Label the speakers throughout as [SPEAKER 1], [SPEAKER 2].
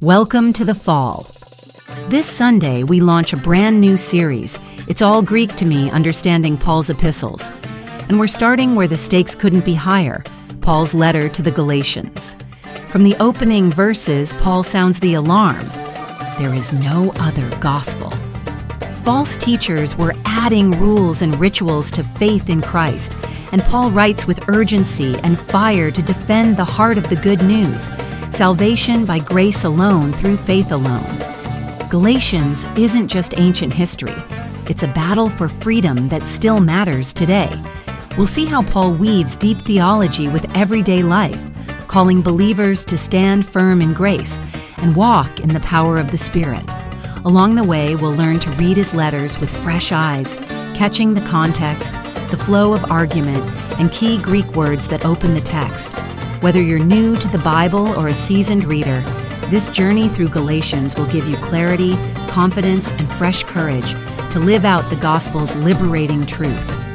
[SPEAKER 1] Welcome to the fall. This Sunday, we launch a brand new series. It's all Greek to me, understanding Paul's epistles. And we're starting where the stakes couldn't be higher, Paul's letter to the Galatians. From the opening verses, Paul sounds the alarm. There is no other gospel. False teachers were adding rules and rituals to faith in Christ, and Paul writes with urgency and fire to defend the heart of the good news, salvation by grace alone through faith alone. Galatians isn't just ancient history. It's a battle for freedom that still matters today. We'll see how Paul weaves deep theology with everyday life, calling believers to stand firm in grace and walk in the power of the Spirit. Along the way, we'll learn to read his letters with fresh eyes, catching the context, the flow of argument, and key Greek words that open the text. Whether you're new to the Bible or a seasoned reader, this journey through Galatians will give you clarity, confidence, and fresh courage to live out the gospel's liberating truth.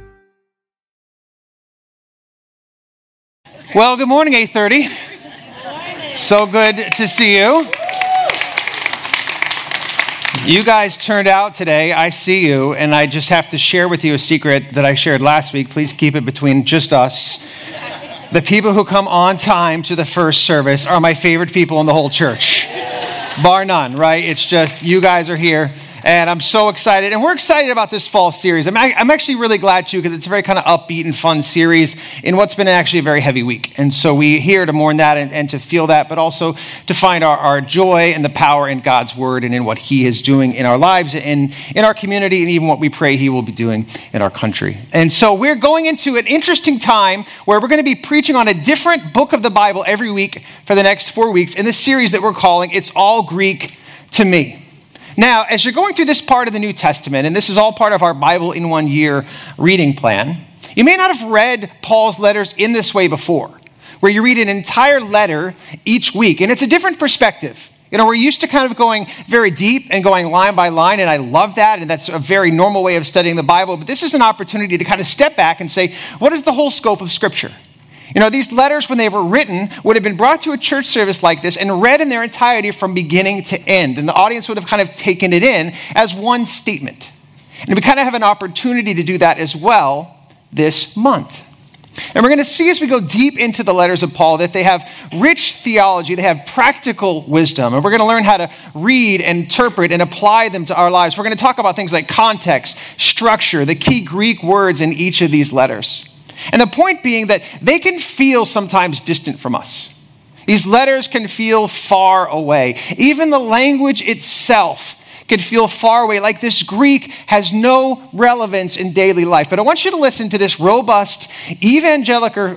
[SPEAKER 2] Well, good morning, 8:30. So good to see you. You guys turned out today. I see you, and I just have to share with you a secret that I shared last week. Please keep it between just us. The people who come on time to the first service are my favorite people in the whole church. Bar none, right? It's just you guys are here. And I'm so excited. And we're excited about this fall series. I'm actually really glad too, because it's a very kind of upbeat and fun series in what's been actually a very heavy week. And so we're here to mourn that and to feel that, but also to find our joy and the power in God's word and in what he is doing in our lives and in our community, and even what we pray he will be doing in our country. And so we're going into an interesting time where we're going to be preaching on a different book of the Bible every week for the next 4 weeks in this series that we're calling It's All Greek to Me. Now, as you're going through this part of the New Testament, and this is all part of our Bible in 1 year reading plan, you may not have read Paul's letters in this way before, where you read an entire letter each week, and it's a different perspective. You know, we're used to kind of going very deep and going line by line, and I love that, and that's a very normal way of studying the Bible, but this is an opportunity to kind of step back and say, what is the whole scope of Scripture? You know, these letters, when they were written, would have been brought to a church service like this and read in their entirety from beginning to end. And the audience would have kind of taken it in as one statement. And we kind of have an opportunity to do that as well this month. And we're going to see as we go deep into the letters of Paul that they have rich theology, they have practical wisdom, and we're going to learn how to read, interpret, and apply them to our lives. We're going to talk about things like context, structure, the key Greek words in each of these letters. And the point being that they can feel sometimes distant from us. These letters can feel far away. Even the language itself can feel far away, like this Greek has no relevance in daily life. But I want you to listen to this robust evangelical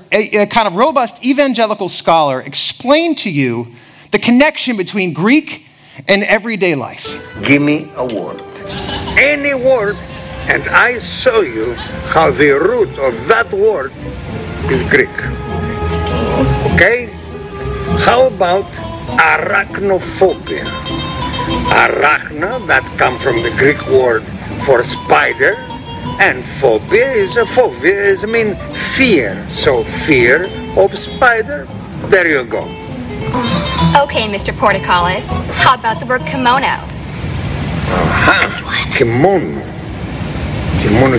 [SPEAKER 2] scholar explain to you the connection between Greek and everyday life.
[SPEAKER 3] Give me a word. Any word. And I show you how the root of that word is Greek. Okay? How about arachnophobia? Arachna, that comes from the Greek word for spider, and phobia is fear. So fear of spider, there you go.
[SPEAKER 4] Okay, Mr. Portacales, how about the word kimono?
[SPEAKER 3] Kimono. Kimono.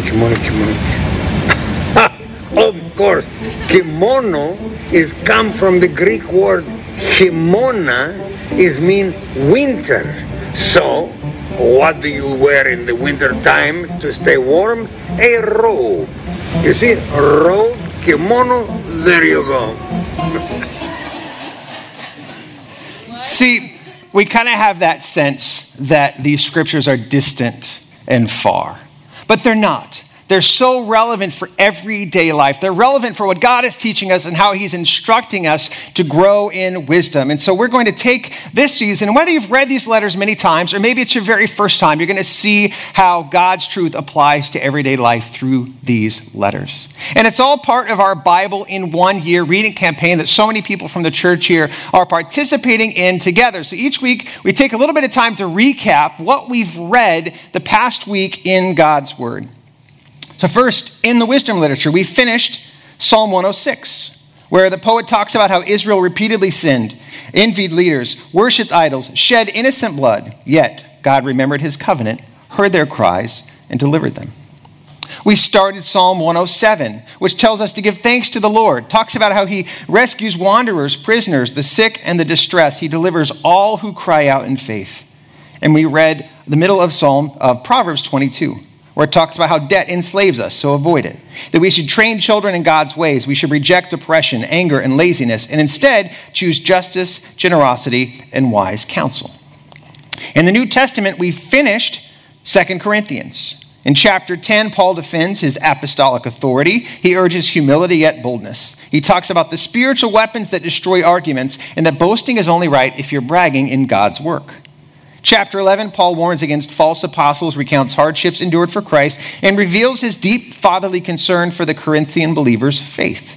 [SPEAKER 3] Of course, kimono is come from the Greek word himona, is mean winter. So, what do you wear in the winter time to stay warm? A robe. You see, robe, kimono, there you go.
[SPEAKER 2] See, we kind of have that sense that these scriptures are distant and far. But they're not. They're so relevant for everyday life. They're relevant for what God is teaching us and how he's instructing us to grow in wisdom. And so we're going to take this season, and whether you've read these letters many times, or maybe it's your very first time, you're going to see how God's truth applies to everyday life through these letters. And it's all part of our Bible in 1 year reading campaign that so many people from the church here are participating in together. So each week we take a little bit of time to recap what we've read the past week in God's word. So first, in the wisdom literature, we finished Psalm 106. where the poet talks about how Israel repeatedly sinned, envied leaders, worshipped idols, shed innocent blood, yet God remembered his covenant, heard their cries, and delivered them. We started Psalm 107, which tells us to give thanks to the Lord. Talks about how he rescues wanderers, prisoners, the sick, and the distressed. He delivers all who cry out in faith. And we read the middle of Proverbs 22, where it talks about how debt enslaves us, so avoid it. That we should train children in God's ways. We should reject oppression, anger, and laziness, and instead choose justice, generosity, and wise counsel. In the New Testament, we finished 2 Corinthians. In chapter 10, Paul defends his apostolic authority. He urges humility yet boldness. He talks about the spiritual weapons that destroy arguments and that boasting is only right if you're bragging in God's work. Chapter 11, Paul warns against false apostles, recounts hardships endured for Christ, and reveals his deep fatherly concern for the Corinthian believers' faith.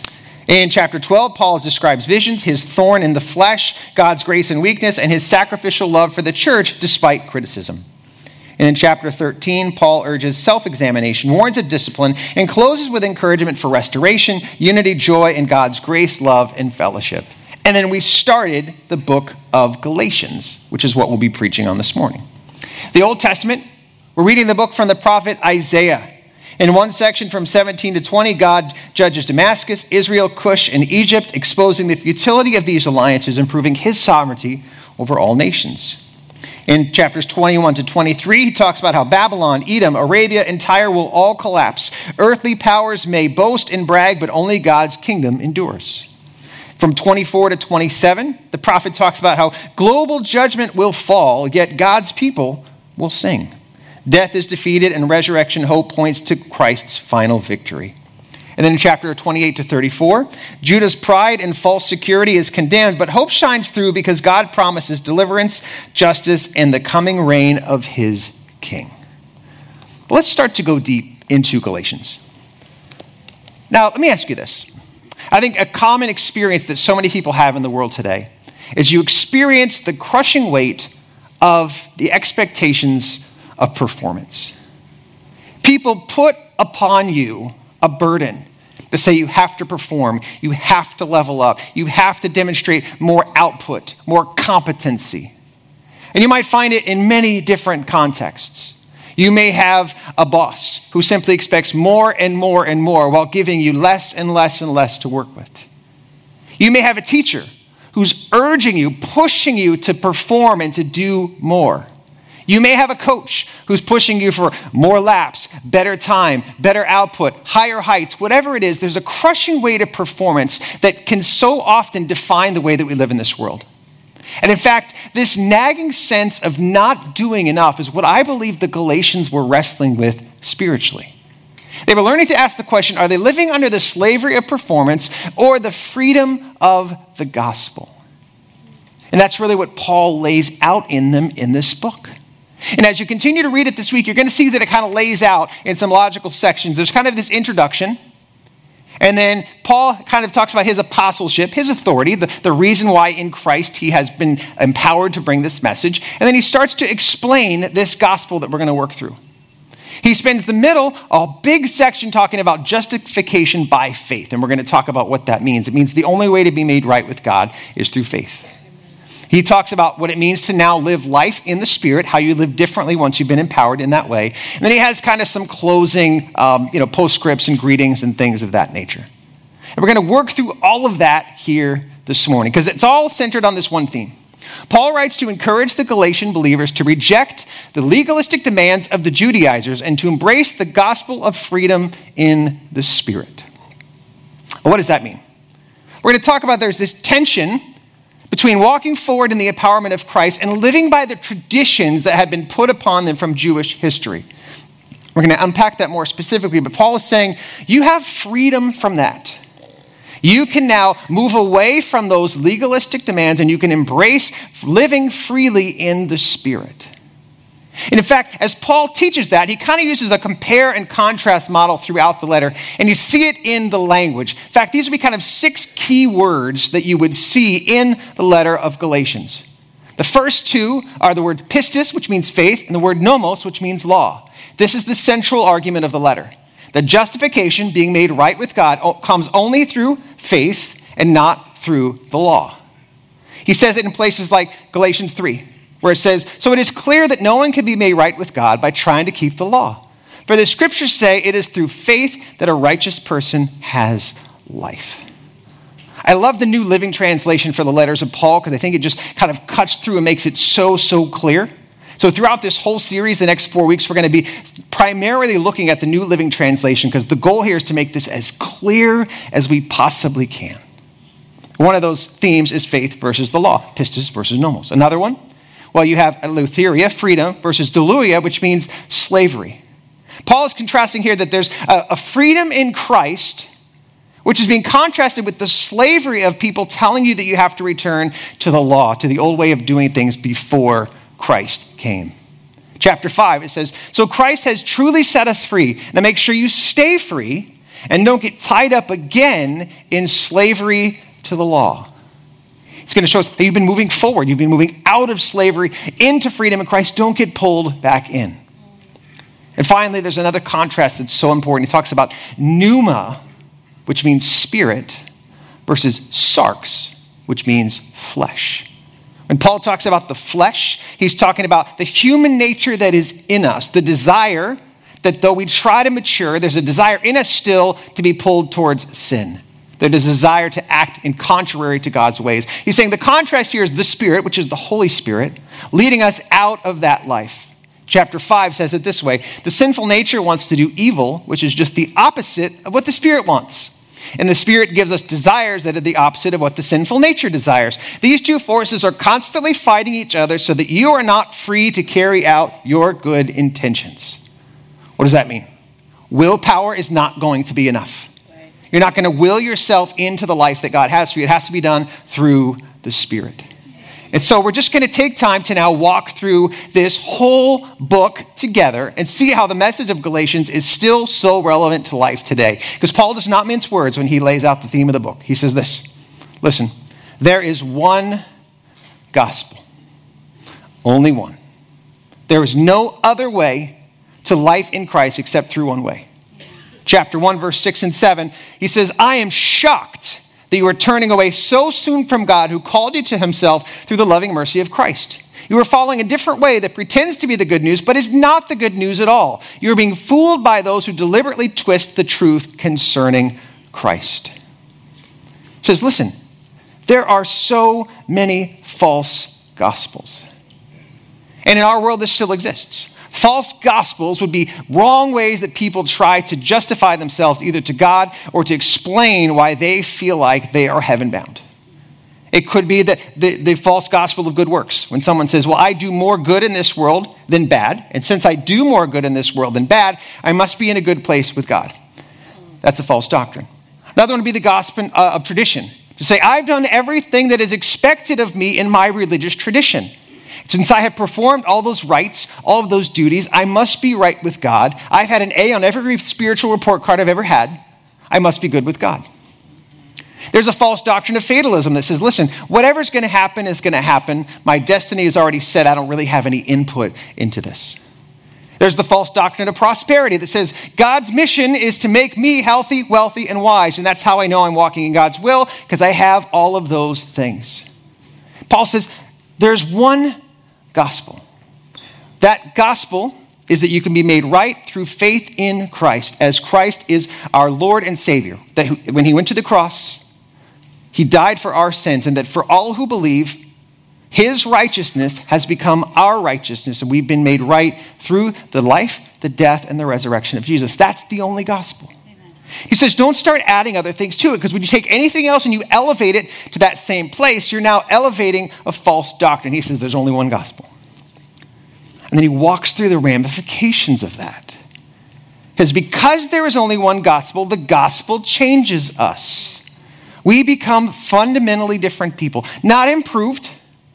[SPEAKER 2] In chapter 12, Paul describes visions, his thorn in the flesh, God's grace and weakness, and his sacrificial love for the church despite criticism. And in chapter 13, Paul urges self-examination, warns of discipline, and closes with encouragement for restoration, unity, joy, and God's grace, love, and fellowship. And then we started the book of Galatians, which is what we'll be preaching on this morning. The Old Testament, we're reading the book from the prophet Isaiah. In one section from 17 to 20, God judges Damascus, Israel, Cush, and Egypt, exposing the futility of these alliances and proving his sovereignty over all nations. In chapters 21 to 23, he talks about how Babylon, Edom, Arabia, and Tyre will all collapse. Earthly powers may boast and brag, but only God's kingdom endures. From 24 to 27, the prophet talks about how global judgment will fall, yet God's people will sing. Death is defeated, and resurrection hope points to Christ's final victory. And then in chapter 28 to 34, Judah's pride and false security is condemned, but hope shines through because God promises deliverance, justice, and the coming reign of his king. But let's start to go deep into Galatians. Now, let me ask you this. I think a common experience that so many people have in the world today is you experience the crushing weight of the expectations of performance. People put upon you a burden to say you have to perform, you have to level up, you have to demonstrate more output, more competency. And you might find it in many different contexts. You may have a boss who simply expects more and more and more while giving you less and less and less to work with. You may have a teacher who's urging you, pushing you to perform and to do more. You may have a coach who's pushing you for more laps, better time, better output, higher heights, whatever it is. There's a crushing weight of performance that can so often define the way that we live in this world. And in fact, this nagging sense of not doing enough is what I believe the Galatians were wrestling with spiritually. They were learning to ask the question, are they living under the slavery of performance or the freedom of the gospel? And that's really what Paul lays out in them in this book. And as you continue to read it this week, you're going to see that it kind of lays out in some logical sections. There's kind of this introduction. And then Paul kind of talks about his apostleship, his authority, the reason why in Christ he has been empowered to bring this message. And then he starts to explain this gospel that we're going to work through. He spends the middle, a big section talking about justification by faith. And we're going to talk about what that means. It means the only way to be made right with God is through faith. He talks about what it means to now live life in the Spirit, how you live differently once you've been empowered in that way. And then he has kind of some closing, postscripts and greetings and things of that nature. And we're going to work through all of that here this morning because it's all centered on this one theme. Paul writes to encourage the Galatian believers to reject the legalistic demands of the Judaizers and to embrace the gospel of freedom in the Spirit. What does that mean? We're going to talk about there's this tension between walking forward in the empowerment of Christ and living by the traditions that had been put upon them from Jewish history. We're going to unpack that more specifically, but Paul is saying, you have freedom from that. You can now move away from those legalistic demands and you can embrace living freely in the Spirit. And in fact, as Paul teaches that, he kind of uses a compare and contrast model throughout the letter, and you see it in the language. In fact, these would be kind of 6 key words that you would see in the letter of Galatians. The first 2 are the word pistis, which means faith, and the word nomos, which means law. This is the central argument of the letter. The justification, being made right with God, comes only through faith and not through the law. He says it in places like Galatians 3, where it says, so it is clear that no one can be made right with God by trying to keep the law. For the scriptures say it is through faith that a righteous person has life. I love the New Living Translation for the letters of Paul because I think it just kind of cuts through and makes it so clear. So throughout this whole series, the next 4 weeks, we're going to be primarily looking at the New Living Translation because the goal here is to make this as clear as we possibly can. One of those themes is faith versus the law, pistis versus nomos. Another one, well, you have eleutheria, freedom, versus douloia, which means slavery. Paul is contrasting here that there's a freedom in Christ, which is being contrasted with the slavery of people telling you that you have to return to the law, to the old way of doing things before Christ came. Chapter 5, it says, so Christ has truly set us free. Now make sure you stay free and don't get tied up again in slavery to the law. It's going to show us that you've been moving forward. You've been moving out of slavery into freedom in Christ. Don't get pulled back in. And finally, there's another contrast that's so important. He talks about pneuma, which means spirit, versus sarx, which means flesh. When Paul talks about the flesh, he's talking about the human nature that is in us, the desire that though we try to mature, there's a desire in us still to be pulled towards sin. There's a desire to act in contrary to God's ways. He's saying the contrast here is the Spirit, which is the Holy Spirit, leading us out of that life. Chapter 5 says it this way, the sinful nature wants to do evil, which is just the opposite of what the Spirit wants. And the Spirit gives us desires that are the opposite of what the sinful nature desires. These two forces are constantly fighting each other so that you are not free to carry out your good intentions. What does that mean? Willpower is not going to be enough. You're not going to will yourself into the life that God has for you. It has to be done through the Spirit. And so we're just going to take time to now walk through this whole book together and see how the message of Galatians is still so relevant to life today. Because Paul does not mince words when he lays out the theme of the book. He says this, listen, there is one gospel, only one. There is no other way to life in Christ except through one way. Chapter 1, verse 6 and 7, he says, I am shocked that you are turning away so soon from God who called you to himself through the loving mercy of Christ. You are following a different way that pretends to be the good news, but is not the good news at all. You are being fooled by those who deliberately twist the truth concerning Christ. He says, listen, there are so many false gospels. And in our world, this still exists. False gospels would be wrong ways that people try to justify themselves either to God or to explain why they feel like they are heaven-bound. It could be that the false gospel of good works. When someone says, well, I do more good in this world than bad, and since I do more good in this world than bad, I must be in a good place with God. That's a false doctrine. Another one would be the gospel of tradition. To say, I've done everything that is expected of me in my religious tradition. Since I have performed all those rites, all of those duties, I must be right with God. I've had an A on every spiritual report card I've ever had. I must be good with God. There's a false doctrine of fatalism that says, listen, whatever's going to happen is going to happen. My destiny is already set. I don't really have any input into this. There's the false doctrine of prosperity that says God's mission is to make me healthy, wealthy, and wise. And that's how I know I'm walking in God's will, because I have all of those things. Paul says there's one gospel. That gospel is that you can be made right through faith in Christ, as Christ is our Lord and Savior. That when he went to the cross, he died for our sins, and that for all who believe, his righteousness has become our righteousness, and we've been made right through the life, the death, and the resurrection of Jesus. That's the only gospel. He says, don't start adding other things to it, because when you take anything else and you elevate it to that same place, you're now elevating a false doctrine. He says, there's only one gospel. And then he walks through the ramifications of that. Because there is only one gospel, the gospel changes us. We become fundamentally different people. Not improved,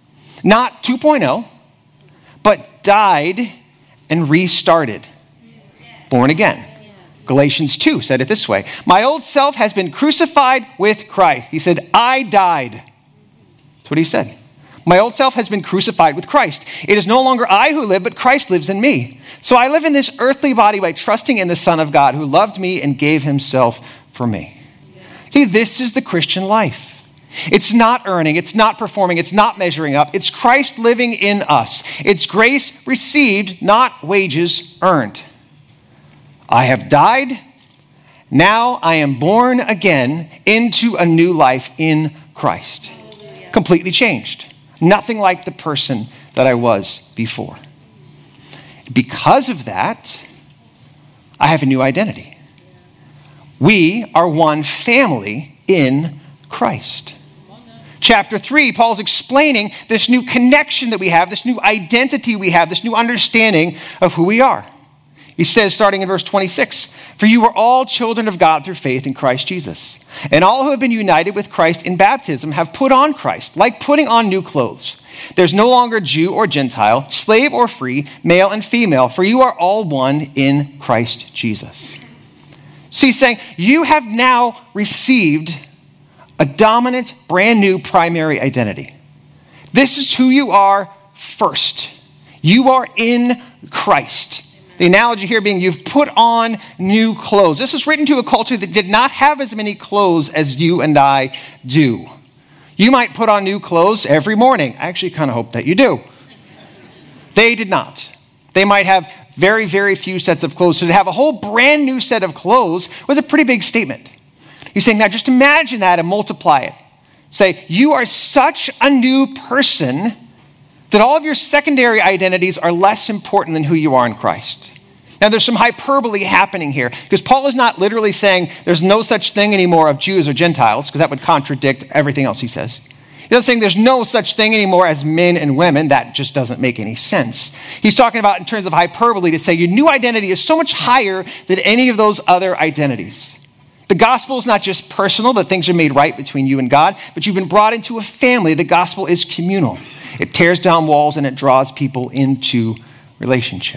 [SPEAKER 2] not 2.0, but died and restarted. Born again. Galatians 2 said it this way. My old self has been crucified with Christ. He said, I died. That's what he said. My old self has been crucified with Christ. It is no longer I who live, but Christ lives in me. So I live in this earthly body by trusting in the Son of God who loved me and gave himself for me. See, this is the Christian life. It's not earning, it's not performing, it's not measuring up. It's Christ living in us. It's grace received, not wages earned. I have died. Now I am born again into a new life in Christ. Completely changed. Nothing like the person that I was before. Because of that, I have a new identity. We are one family in Christ. Chapter 3, Paul's explaining this new connection that we have, this new identity we have, this new understanding of who we are. He says, starting in verse 26, "For you are all children of God through faith in Christ Jesus. And all who have been united with Christ in baptism have put on Christ, like putting on new clothes. There's no longer Jew or Gentile, slave or free, male and female, for you are all one in Christ Jesus." So he's saying, you have now received a dominant, brand new primary identity. This is who you are first. You are in Christ. The analogy here being you've put on new clothes. This was written to a culture that did not have as many clothes as you and I do. You might put on new clothes every morning. I actually kind of hope that you do. They did not. They might have very, very few sets of clothes. So to have a whole brand new set of clothes was a pretty big statement. He's saying, now just imagine that and multiply it. Say, you are such a new person that all of your secondary identities are less important than who you are in Christ. Now there's some hyperbole happening here because Paul is not literally saying there's no such thing anymore of Jews or Gentiles, because that would contradict everything else he says. He's not saying there's no such thing anymore as men and women. That just doesn't make any sense. He's talking about in terms of hyperbole to say your new identity is so much higher than any of those other identities. The gospel is not just personal, that things are made right between you and God, but you've been brought into a family. The gospel is communal. It tears down walls and it draws people into relationship.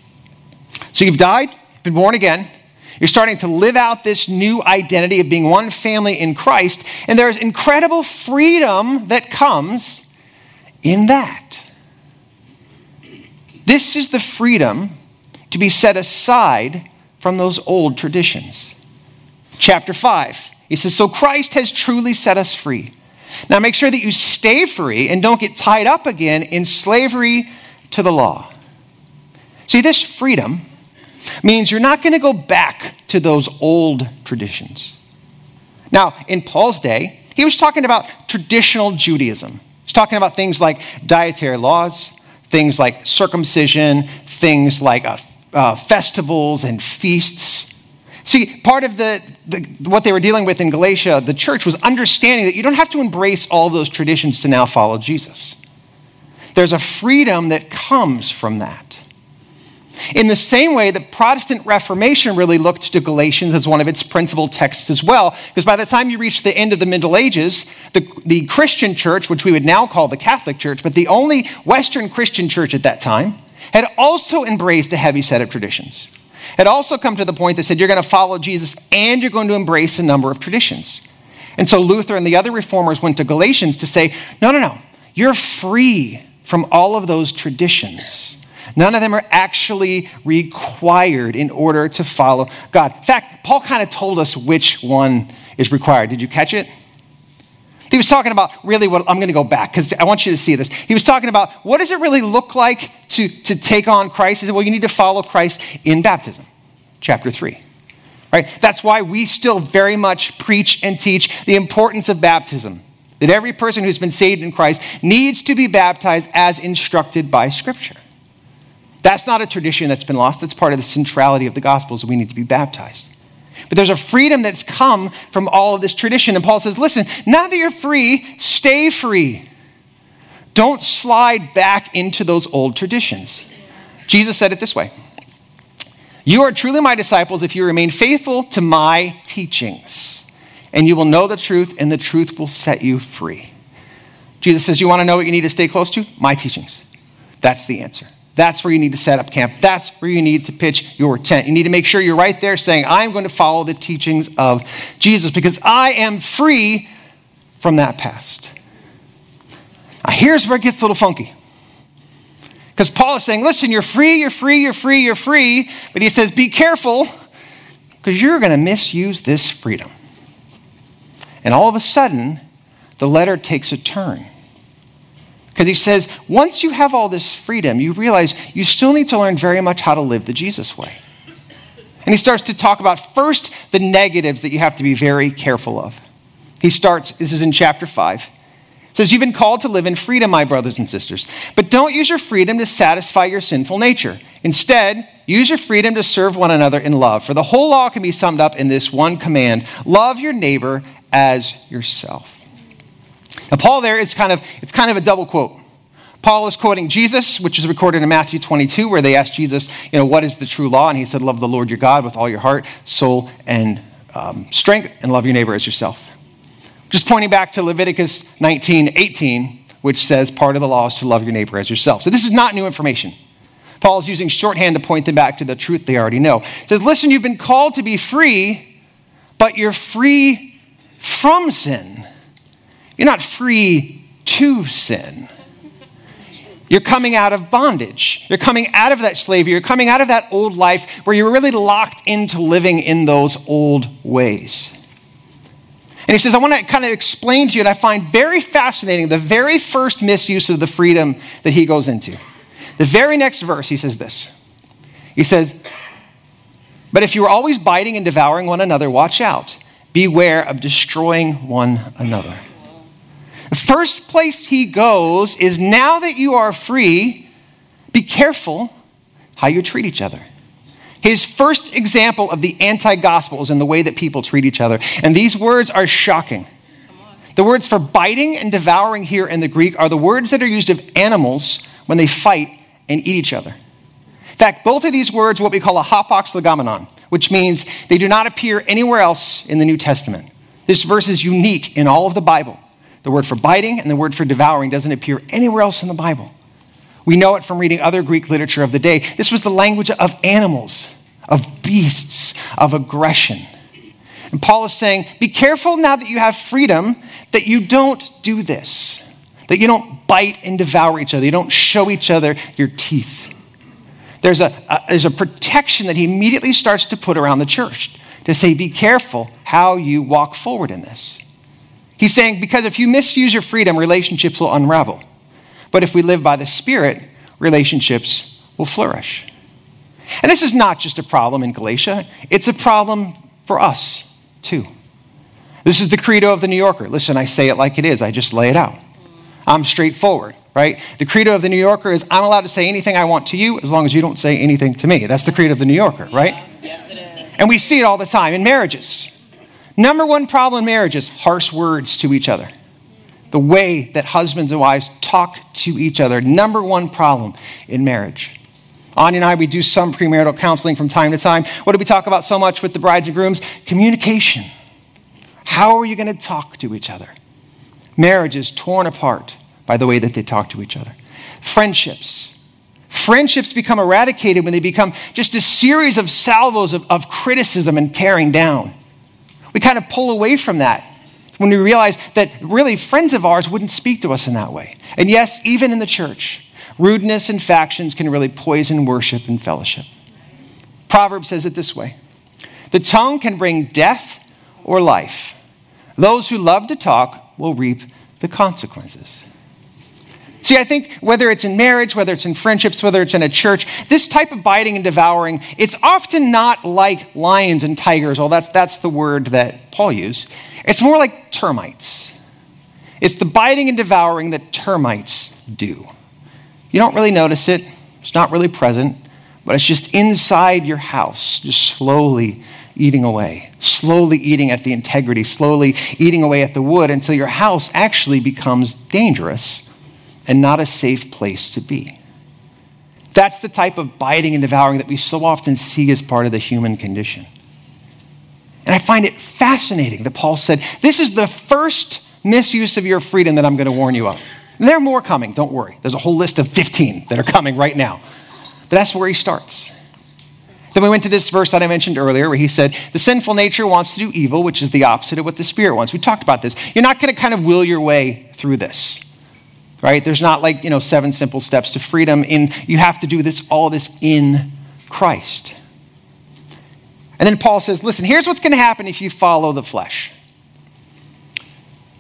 [SPEAKER 2] So you've died, been born again. You're starting to live out this new identity of being one family in Christ, and there's incredible freedom that comes in that. This is the freedom to be set aside from those old traditions. Chapter 5, he says, so Christ has truly set us free. Now make sure that you stay free and don't get tied up again in slavery to the law. See, this freedom means you're not going to go back to those old traditions. Now, in Paul's day, he was talking about traditional Judaism. He's talking about things like dietary laws, things like circumcision, things like festivals and feasts. See, part of what they were dealing with in Galatia, the church, was understanding that you don't have to embrace all those traditions to now follow Jesus. There's a freedom that comes from that. In the same way, the Protestant Reformation really looked to Galatians as one of its principal texts as well, because by the time you reach the end of the Middle Ages, the Christian church, which we would now call the Catholic Church, but the only Western Christian church at that time, had also embraced a heavy set of traditions. Had also come to the point that said you're going to follow Jesus and you're going to embrace a number of traditions. And so Luther and the other reformers went to Galatians to say, no, you're free from all of those traditions. None of them are actually required in order to follow God. In fact, Paul kind of told us which one is required. Did you catch it? He was talking about really what, I'm going to go back because I want you to see this. He was talking about what does it really look like to take on Christ? He said, well, you need to follow Christ in baptism, chapter 3. Right? That's why we still very much preach and teach the importance of baptism. That every person who's been saved in Christ needs to be baptized as instructed by Scripture. That's not a tradition that's been lost. That's part of the centrality of the gospel, is we need to be baptized. But there's a freedom that's come from all of this tradition. And Paul says, listen, now that you're free, stay free. Don't slide back into those old traditions. Jesus said it this way. You are truly my disciples if you remain faithful to my teachings. And you will know the truth, and the truth will set you free. Jesus says, you want to know what you need to stay close to? My teachings. That's the answer. That's where you need to set up camp. That's where you need to pitch your tent. You need to make sure you're right there saying, I'm going to follow the teachings of Jesus because I am free from that past. Now, here's where it gets a little funky. Because Paul is saying, listen, you're free, you're free, you're free, you're free. But he says, be careful because you're going to misuse this freedom. And all of a sudden, the letter takes a turn. Because he says, once you have all this freedom, you realize you still need to learn very much how to live the Jesus way. And he starts to talk about first the negatives that you have to be very careful of. He starts, this is in chapter 5. It says, you've been called to live in freedom, my brothers and sisters. But don't use your freedom to satisfy your sinful nature. Instead, use your freedom to serve one another in love. For the whole law can be summed up in this one command: love your neighbor as yourself. Now, Paul there is kind of a double quote. Paul is quoting Jesus, which is recorded in Matthew 22, where they asked Jesus, what is the true law? And he said, love the Lord your God with all your heart, soul, and strength, and love your neighbor as yourself. Just pointing back to Leviticus 19:18, which says part of the law is to love your neighbor as yourself. So this is not new information. Paul is using shorthand to point them back to the truth they already know. He says, listen, you've been called to be free, but you're free from sin. You're not free to sin. You're coming out of bondage. You're coming out of that slavery. You're coming out of that old life where you're really locked into living in those old ways. And he says, I want to kind of explain to you, and I find very fascinating the very first misuse of the freedom that he goes into. The very next verse, he says this. He says, but if you are always biting and devouring one another, watch out. Beware of destroying one another. The first place he goes is, now that you are free, be careful how you treat each other. His first example of the anti-gospel is in the way that people treat each other. And these words are shocking. The words for biting and devouring here in the Greek are the words that are used of animals when they fight and eat each other. In fact, both of these words are what we call a hapax legomenon, which means they do not appear anywhere else in the New Testament. This verse is unique in all of the Bible. The word for biting and the word for devouring doesn't appear anywhere else in the Bible. We know it from reading other Greek literature of the day. This was the language of animals, of beasts, of aggression. And Paul is saying, be careful now that you have freedom that you don't do this, that you don't bite and devour each other, you don't show each other your teeth. There's a protection that he immediately starts to put around the church to say, be careful how you walk forward in this. He's saying, because if you misuse your freedom, relationships will unravel. But if we live by the Spirit, relationships will flourish. And this is not just a problem in Galatia. It's a problem for us, too. This is the credo of the New Yorker. Listen, I say it like it is. I just lay it out. I'm straightforward, right? The credo of the New Yorker is, I'm allowed to say anything I want to you as long as you don't say anything to me. That's the credo of the New Yorker, right?
[SPEAKER 5] Yes, it is.
[SPEAKER 2] And we see it all the time in marriages. Number one problem in marriages, harsh words to each other. The way that husbands and wives talk to each other. Number one problem in marriage. Anya and I, we do some premarital counseling from time to time. What do we talk about so much with the brides and grooms? Communication. How are you going to talk to each other? Marriage is torn apart by the way that they talk to each other. Friendships. Friendships become eradicated when they become just a series of salvos of criticism and tearing down. We kind of pull away from that when we realize that really friends of ours wouldn't speak to us in that way. And yes, even in the church, rudeness and factions can really poison worship and fellowship. Proverbs says it this way: the tongue can bring death or life. Those who love to talk will reap the consequences. See, I think whether it's in marriage, whether it's in friendships, whether it's in a church, this type of biting and devouring, it's often not like lions and tigers. Well, that's the word that Paul used. It's more like termites. It's the biting and devouring that termites do. You don't really notice it. It's not really present, but it's just inside your house, just slowly eating away, slowly eating at the integrity, slowly eating away at the wood until your house actually becomes dangerous and not a safe place to be. That's the type of biting and devouring that we so often see as part of the human condition. And I find it fascinating that Paul said, this is the first misuse of your freedom that I'm going to warn you of. And there are more coming, don't worry. There's a whole list of 15 that are coming right now. But that's where he starts. Then we went to this verse that I mentioned earlier where he said, the sinful nature wants to do evil, which is the opposite of what the Spirit wants. We talked about this. You're not going to kind of will your way through this, right? There's not like, 7 simple steps to freedom. You have to do all this in Christ. And then Paul says, listen, here's what's going to happen if you follow the flesh.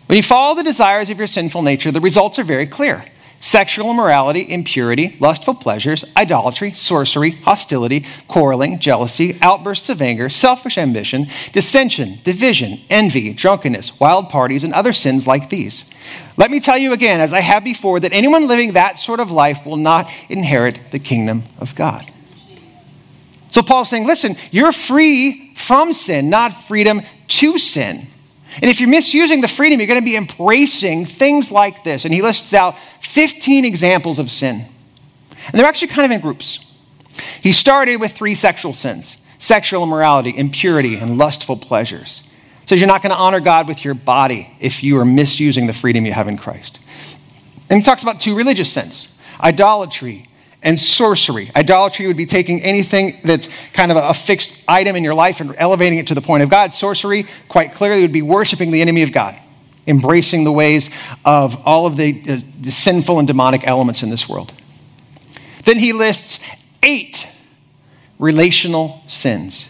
[SPEAKER 2] When you follow the desires of your sinful nature, the results are very clear. Sexual immorality, impurity, lustful pleasures, idolatry, sorcery, hostility, quarreling, jealousy, outbursts of anger, selfish ambition, dissension, division, envy, drunkenness, wild parties, and other sins like these. Let me tell you again, as I have before, that anyone living that sort of life will not inherit the kingdom of God. So Paul's saying, listen, you're free from sin, not freedom to sin. And if you're misusing the freedom, you're going to be embracing things like this. And he lists out 15 examples of sin. And they're actually kind of in groups. He started with 3 sexual sins: sexual immorality, impurity, and lustful pleasures. So you're not going to honor God with your body if you are misusing the freedom you have in Christ. And he talks about 2 religious sins: idolatry and sorcery. Idolatry would be taking anything that's kind of a fixed item in your life and elevating it to the point of God. Sorcery, quite clearly, would be worshiping the enemy of God, embracing the ways of all of the sinful and demonic elements in this world. Then he lists 8 relational sins.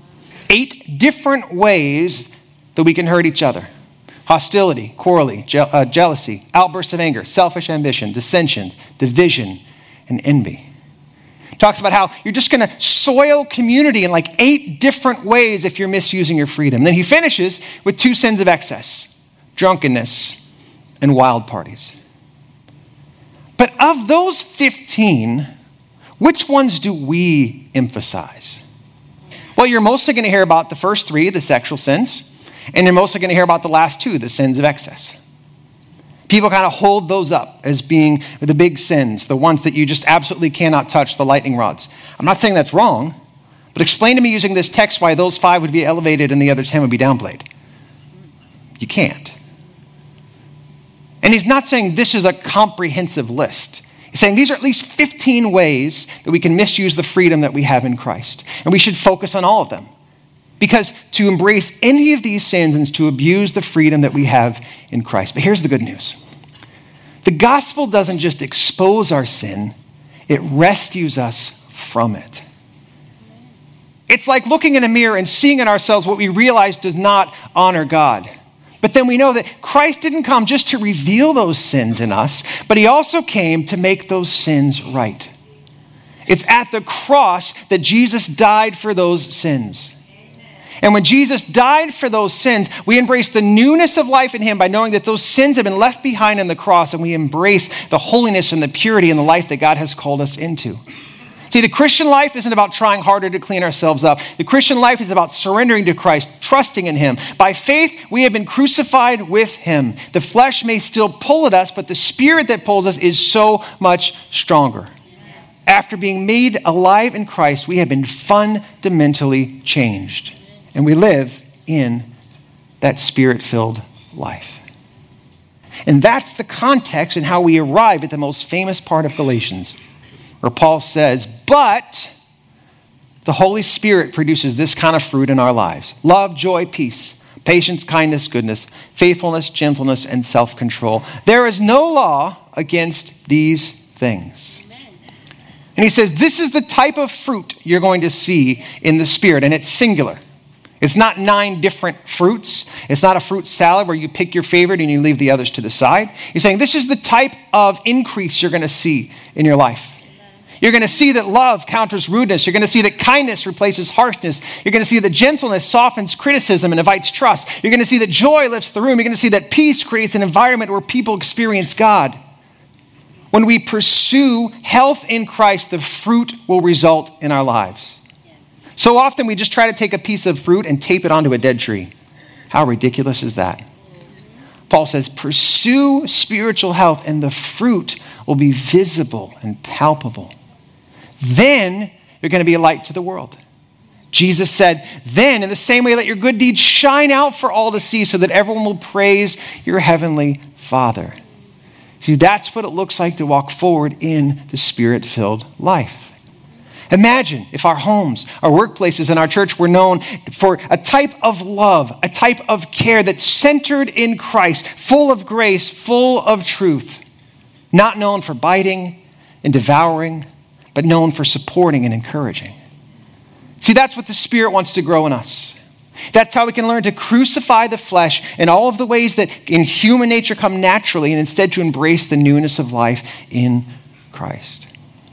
[SPEAKER 2] 8 different ways that we can hurt each other: hostility, quarreling, jealousy, outbursts of anger, selfish ambition, dissensions, division, and envy. Talks about how you're just going to soil community in like 8 different ways if you're misusing your freedom. Then he finishes with 2 sins of excess: drunkenness and wild parties. But of those 15, which ones do we emphasize? Well, you're mostly going to hear about the first 3, the sexual sins, and you're mostly going to hear about the last 2, the sins of excess. People kind of hold those up as being the big sins, the ones that you just absolutely cannot touch, the lightning rods. I'm not saying that's wrong, but explain to me using this text why those 5 would be elevated and the other 10 would be downplayed. You can't. And he's not saying this is a comprehensive list. He's saying these are at least 15 ways that we can misuse the freedom that we have in Christ. And we should focus on all of them. Because to embrace any of these sins is to abuse the freedom that we have in Christ. But here's the good news. The gospel doesn't just expose our sin, it rescues us from it. It's like looking in a mirror and seeing in ourselves what we realize does not honor God. But then we know that Christ didn't come just to reveal those sins in us, but he also came to make those sins right. It's at the cross that Jesus died for those sins. And when Jesus died for those sins, we embrace the newness of life in him by knowing that those sins have been left behind on the cross, and we embrace the holiness and the purity and the life that God has called us into. See, the Christian life isn't about trying harder to clean ourselves up. The Christian life is about surrendering to Christ, trusting in him. By faith, we have been crucified with him. The flesh may still pull at us, but the spirit that pulls us is so much stronger. After being made alive in Christ, we have been fundamentally changed. And we live in that spirit-filled life. And that's the context and how we arrive at the most famous part of Galatians, where Paul says, but the Holy Spirit produces this kind of fruit in our lives: love, joy, peace, patience, kindness, goodness, faithfulness, gentleness, and self-control. There is no law against these things. And he says, this is the type of fruit you're going to see in the Spirit, and it's singular. It's not 9 different fruits. It's not a fruit salad where you pick your favorite and you leave the others to the side. He's saying this is the type of increase you're going to see in your life. You're going to see that love counters rudeness. You're going to see that kindness replaces harshness. You're going to see that gentleness softens criticism and invites trust. You're going to see that joy lifts the room. You're going to see that peace creates an environment where people experience God. When we pursue health in Christ, the fruit will result in our lives. So often we just try to take a piece of fruit and tape it onto a dead tree. How ridiculous is that? Paul says, pursue spiritual health and the fruit will be visible and palpable. Then you're going to be a light to the world. Jesus said, then in the same way let your good deeds shine out for all to see so that everyone will praise your heavenly Father. See, that's what it looks like to walk forward in the Spirit-filled life. Imagine if our homes, our workplaces, and our church were known for a type of love, a type of care that's centered in Christ, full of grace, full of truth, not known for biting and devouring, but known for supporting and encouraging. See, that's what the Spirit wants to grow in us. That's how we can learn to crucify the flesh in all of the ways that in human nature come naturally, and instead to embrace the newness of life in Christ.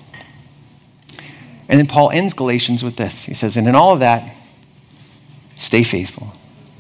[SPEAKER 2] And then Paul ends Galatians with this. He says, and in all of that, stay faithful.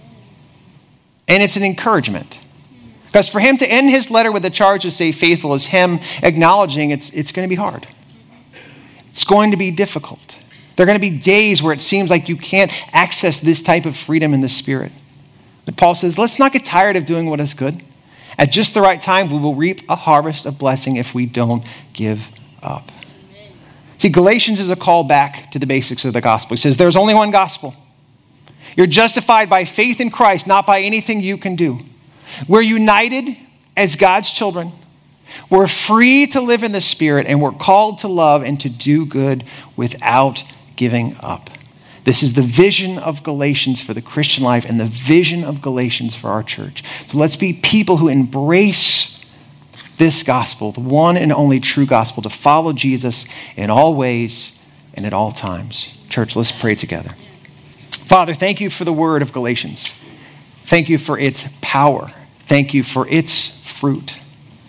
[SPEAKER 2] And it's an encouragement. Because for him to end his letter with the charge to stay faithful is him acknowledging it's going to be hard. It's going to be difficult. There are going to be days where it seems like you can't access this type of freedom in the Spirit. But Paul says, let's not get tired of doing what is good. At just the right time, we will reap a harvest of blessing if we don't give up. See, Galatians is a call back to the basics of the gospel. He says, there's only one gospel. You're justified by faith in Christ, not by anything you can do. We're united as God's children. We're free to live in the Spirit, and we're called to love and to do good without giving up. This is the vision of Galatians for the Christian life and the vision of Galatians for our church. So let's be people who embrace this gospel, the one and only true gospel, to follow Jesus in all ways and at all times. Church, let's pray together. Father, thank you for the word of Galatians. Thank you for its power. Thank you for its fruit.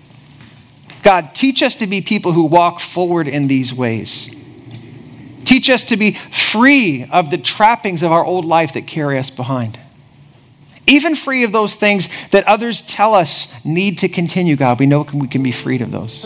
[SPEAKER 2] God, teach us to be people who walk forward in these ways. Teach us to be free of the trappings of our old life that carry us behind. Even free of those things that others tell us need to continue, God. We know we can be freed of those.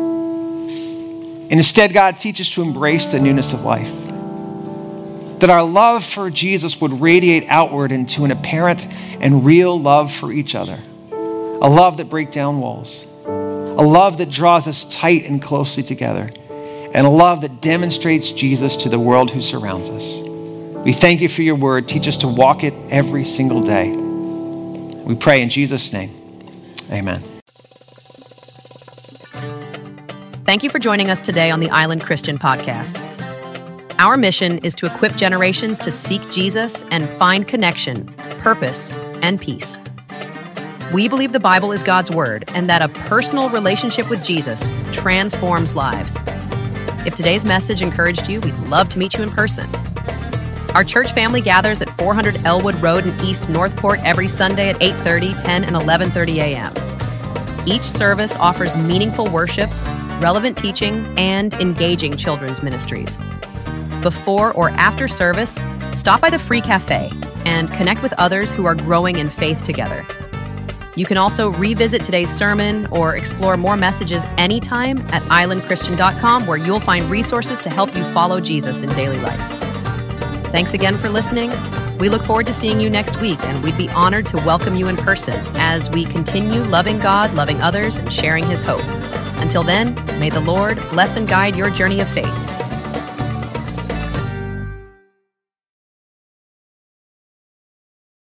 [SPEAKER 2] And instead, God, teach us to embrace the newness of life. That our love for Jesus would radiate outward into an apparent and real love for each other. A love that breaks down walls. A love that draws us tight and closely together. And a love that demonstrates Jesus to the world who surrounds us. We thank you for your word. Teach us to walk it every single day. We pray in Jesus' name. Amen.
[SPEAKER 5] Thank you for joining us today on the Island Christian Podcast. Our mission is to equip generations to seek Jesus and find connection, purpose, and peace. We believe the Bible is God's word and that a personal relationship with Jesus transforms lives. If today's message encouraged you, we'd love to meet you in person. Our church family gathers at 400 Elwood Road in East Northport every Sunday at 8:30, 10, and 11:30 a.m. Each service offers meaningful worship, relevant teaching, and engaging children's ministries. Before or after service, stop by the free cafe and connect with others who are growing in faith together. You can also revisit today's sermon or explore more messages anytime at islandchristian.com, where you'll find resources to help you follow Jesus in daily life. Thanks again for listening. We look forward to seeing you next week, and we'd be honored to welcome you in person as we continue loving God, loving others, and sharing his hope. Until then, may the Lord bless and guide your journey of faith.